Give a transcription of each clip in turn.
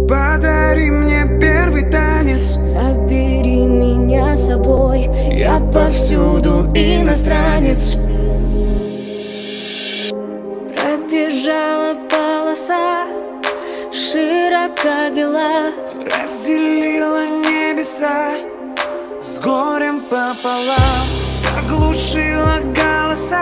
Подари мне первый танец, забери меня с собой, я повсюду иностранец. Пробежала полоса, широка бела, разделила небеса с горем пополам, заглушила голоса,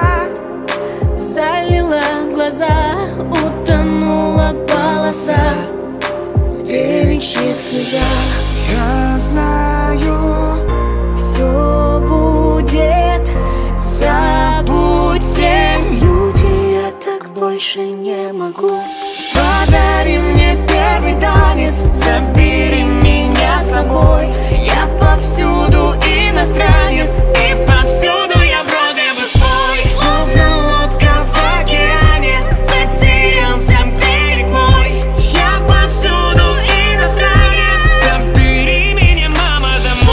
залила глаза, утонула полоса в девичьих слезах. я знаю, все будет, забудьте, люди, я так больше не могу. Подари мне первый танец, забери меня с собой, я повсюду иностранец, и повсюду я вроде бы свой. Словно лодка в океане, затерялся берег мой, я повсюду иностранец. забери меня, мама,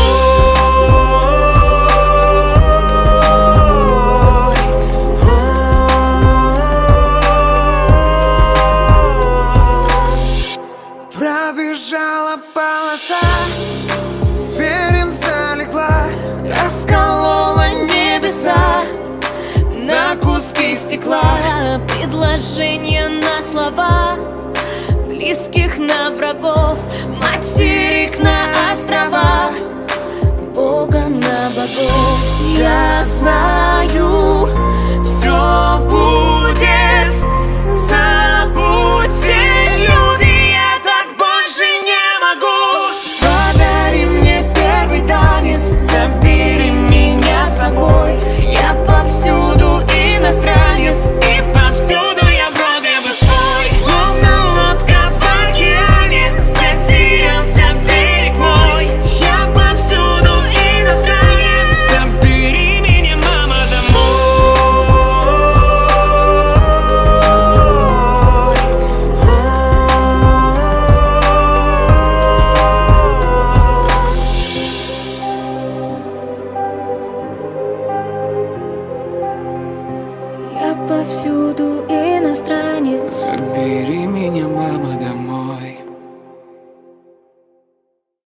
пробежала полоса, зверем залегла, Расколола небеса на куски стекла, предложения на слова, близких на врагов, материк на острова, Бога на богов. Я знаю, все будет, забудьте, люди, я так больше не могу. Подари мне первый танец, забери меня с собой, я повсюду иностранец, и повсюду я вроде бы свой. Словно лодка в океане, затерялся берег мой, я повсюду иностранец. забери меня, мама, Я повсюду иностранец. забери меня, мама, домой.